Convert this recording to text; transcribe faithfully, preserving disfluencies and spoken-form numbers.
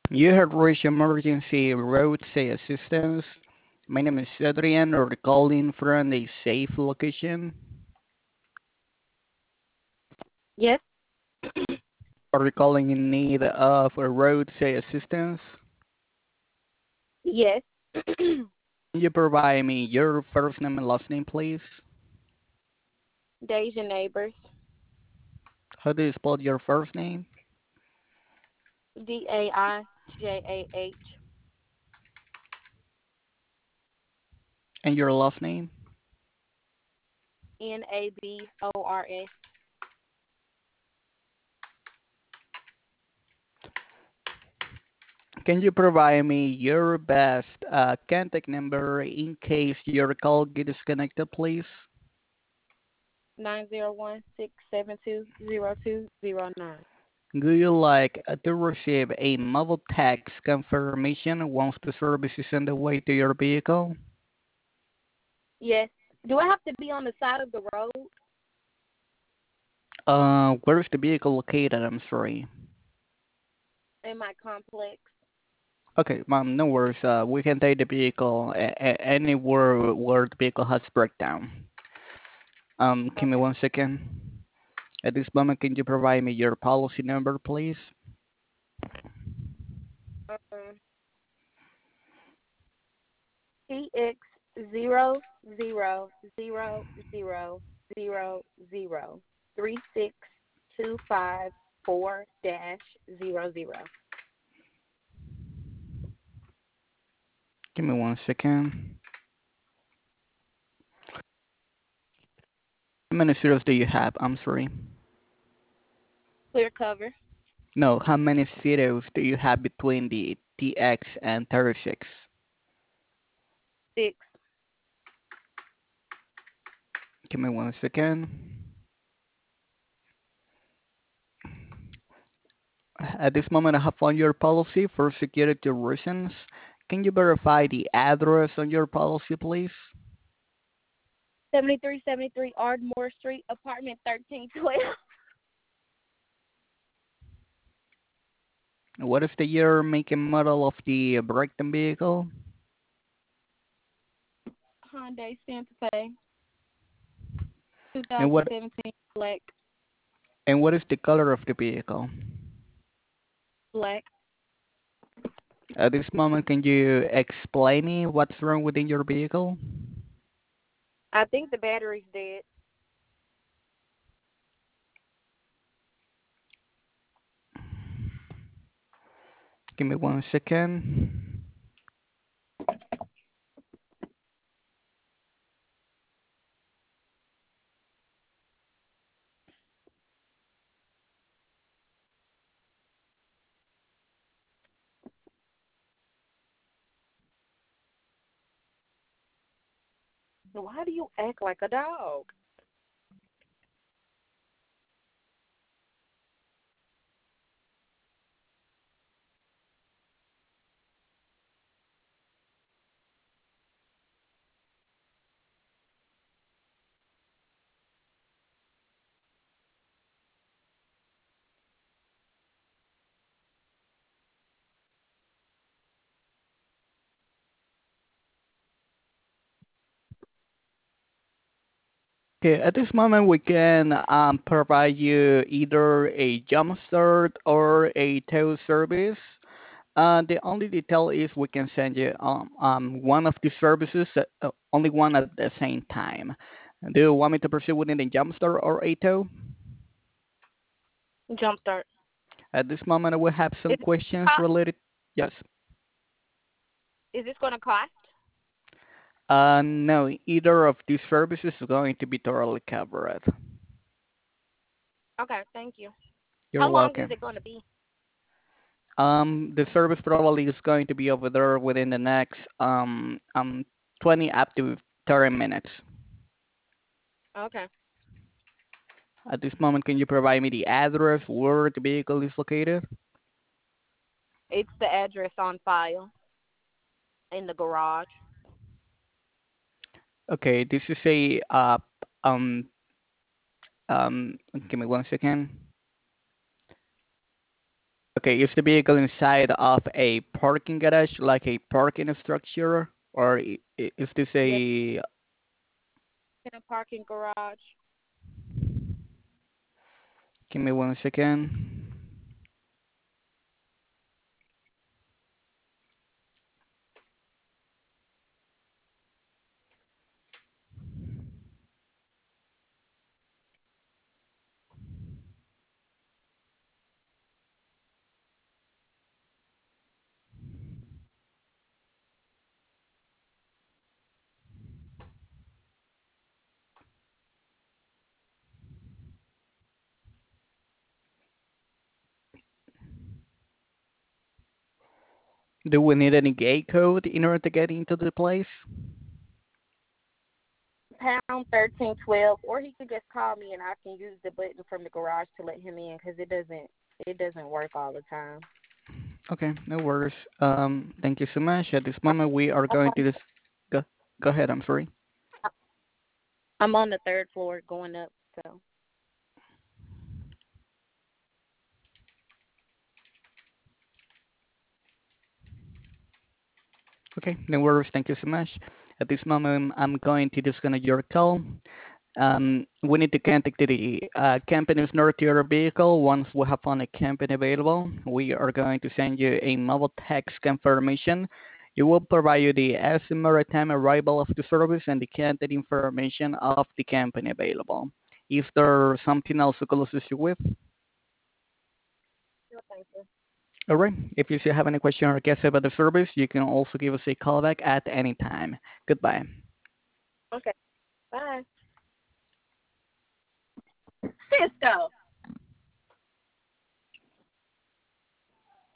You have reached emergency roadside assistance. My name is Adrian, or calling from a safe location. Yes, Are you calling in need of a roadside assistance? yes. Can you provide me your first name and last name, please? Deja neighbors. How do you spell your first name D A I J A H and your last name? N A B O R S. Can you provide me your best uh, contact number in case your call gets disconnected, please? Nine zero one six seven two zero two zero nine. Would you like uh, to receive a mobile text confirmation once the service is on the way to your vehicle? Yes. Do I have to be on the side of the road Uh, where is the vehicle located? I'm sorry. in my complex? Okay, ma'am, no worries. Uh, we can take the vehicle a- a- anywhere where the vehicle has breakdown. Um, give me Okay. one second. At this moment, can you provide me your policy number, please? Um, T X zero zero zero zero zero zero three six two five four dash zero zero. Give me one second. How many zeros do you have? I'm sorry. Clear cover. No, how many zeros do you have between the T X and thirty-six? Six. Give me one second. At this moment, I have found your policy for security reasons. Can you verify the address on your policy, please? seventy-three seventy-three Ardmore Street, apartment thirteen twelve. What is the year, make, and model of the breakdown vehicle? Hyundai Santa Fe, And what twenty seventeen black, and what is the color of the vehicle? black. At this moment, can you explain me what's wrong within your vehicle? I think the battery's dead. Give me one second. Why do you act like a dog? Okay, at this moment we can um, provide you either a jump start or a tow service. Uh, the only detail is we can send you um, um, one of the services, uh, uh, only one at the same time. Do you want me to pursue within the jump start or a tow? Jumpstart. At this moment we have some Is questions cost? related. Yes. Is this going to cost? Uh, no, either of these services is going to be totally covered. Okay, thank you. You're How long is welcome. it going to be? Um, the service probably is going to be over there within the next um um twenty up to thirty minutes. Okay, At this moment, can you provide me the address where the vehicle is located? it's the address on file in the garage. Okay, this is a uh um um. Give me one second. Okay, is the vehicle inside of a parking garage, like a parking structure, or i- i- is this Yes, a... in a parking garage. Give me one second. Do we need any gate code in order to get into the place? Pound thirteen twelve, or he could just call me and I can use the button from the garage to let him in because it doesn't it doesn't work all the time. Okay, no worries. Um, thank you so much. At this I'm moment, we are I'm going on, to dis- go, go ahead. I'm sorry. I'm on the third floor going up, so Okay, no worries. Thank you so much. At this moment, I'm going to disconnect your call. Um, we need to contact the uh, company's north to your vehicle. Once we have found a company available, we are going to send you a mobile text confirmation. It will provide you the estimated time arrival of the service and the contact information of the company available. Is there something else we could assist you with? no, thank you. All right. If you still have any question or guess about the service, you can also give us a call back at any time. Goodbye. Okay, bye. Cisco.